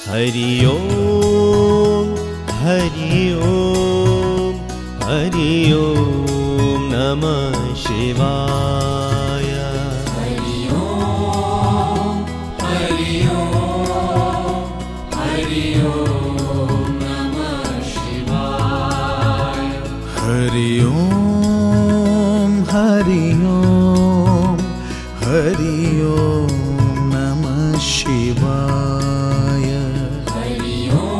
हरि ओम हरि ओम हरि ओम नमः शिवाय। हरि ओम हरि ओम हरि ओम नमः शिवाय। हरि ओम हरि ओम हरि ओम नमः शिवाय। हरि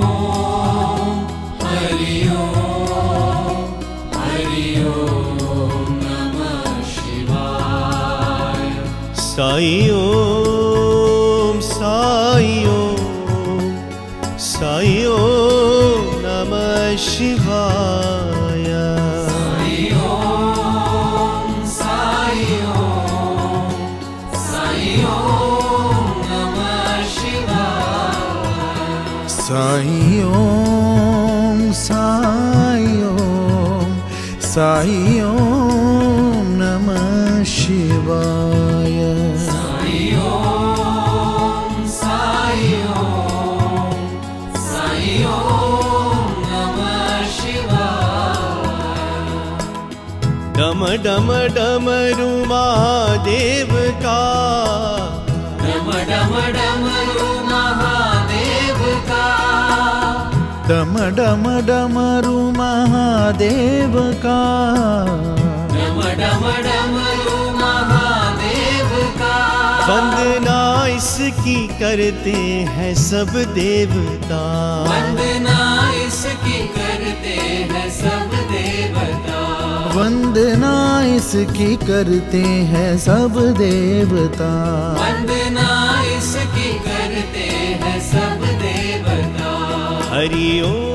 ओम हरि ओम हरि ओम नमः शिवाय। साई ओम साई ओम साई ओम नमः शिवाय। साई ओम साई ओम साई ओम नमः शिवाय। साई ओम साई ओम साई ओम नमः शिवाय। साई ओम साई ओम साई ओम नमः शिवाय। डम डम डमरू महादेव का, डम डम डमरू महादेव का, डम डम डमरू महादेव का। डम डम डमरू महादेव का। वंदना इसकी करते हैं सब देवता। वंदना इसकी करते हैं सब देवता। वंदना इसकी करते हैं सब देवता। वंदना इसकी करते हैं सब देवता। हरि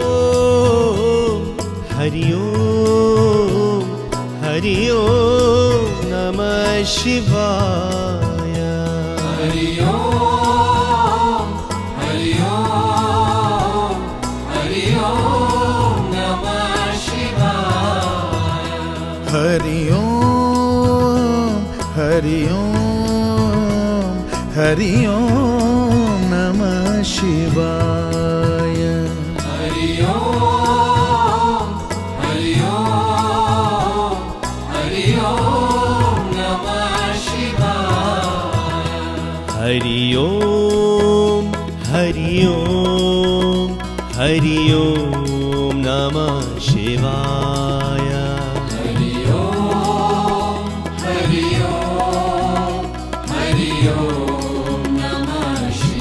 ओम हरि ओम हरि ओम नमः शिवाय। हरि ओम हरि ओम हरि ओम नमः शिवाय। हरि ओम हरि ओम हरि ओम नमः शिवाय। हरि ओम हरि ओम हरि ओम नमः शिवाय। हरि ओम हरि ओम हरि ओम नमः शिवाय। हरि ओम हरि ओम हरि ओम नमः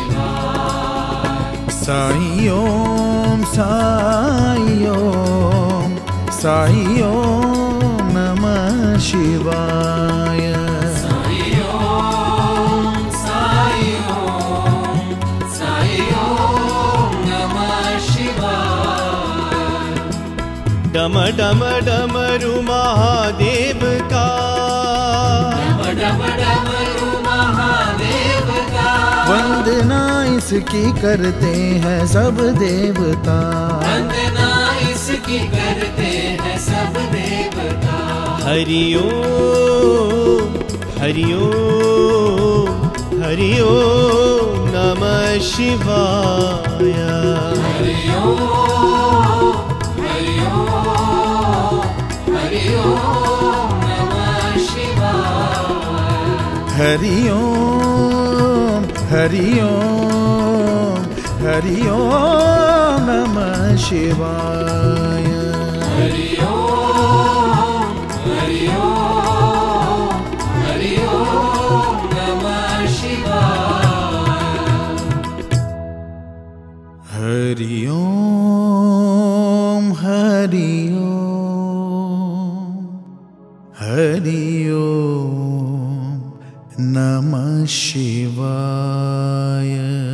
शिवाय। साई ओम साई ओम साई ओम नमः शिवाय। साई ओम साई ओम साई ओम नमः शिवाय। डम डम डमरू महादेव का, डम डम डमरू महादेव का। वंदना इसकी करते हैं सब देवता। वंदना इसकी करते हैं सब देवता। हरि ओम हरि ओम हरि ओम नमः शिवाय। हरि ओम हरि ओम हरि ओम नमः शिवाय। हरि ओम हरि ओम हरि ओम नमः शिवाय। हरि ओम हरि ओम हरि ओम नमः शिवाय। हरि ओम हरि ओम हरि ओम नमः शिवाय।